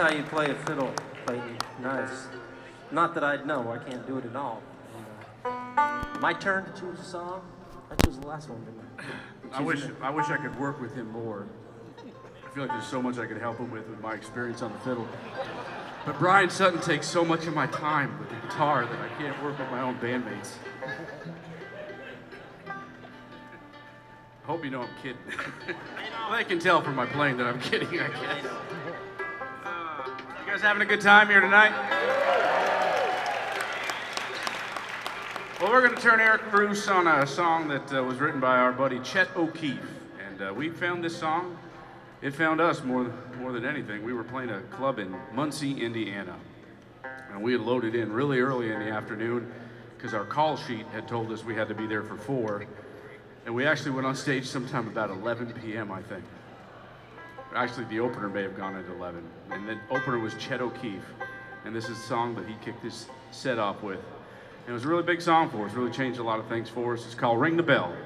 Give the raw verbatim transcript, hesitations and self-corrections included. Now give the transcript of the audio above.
how you play a fiddle, Clayton. Nice. Not that I'd know. I can't do it at all. My turn to choose a song? I chose the last one, didn't I? I wish I wish I could work with him more. I feel like there's so much I could help him with with my experience on the fiddle. But Brian Sutton takes so much of my time with the guitar that I can't work with my own bandmates. I hope you know I'm kidding. Well, they can tell from my playing that I'm kidding, I guess. Uh, you guys having a good time here tonight? Well, we're going to turn Eric loose on a song that uh, was written by our buddy Chet O'Keefe. And uh, we found this song. It found us more, more than anything. We were playing a club in Muncie, Indiana. And we had loaded in really early in the afternoon because our call sheet had told us we had to be there for four. And we actually went on stage sometime about eleven p.m., I think. Actually, the opener may have gone at eleven. And the opener was Chet O'Keefe. And this is a song that he kicked his set off with. And it was a really big song for us, really changed a lot of things for us. It's called Ring the Bell.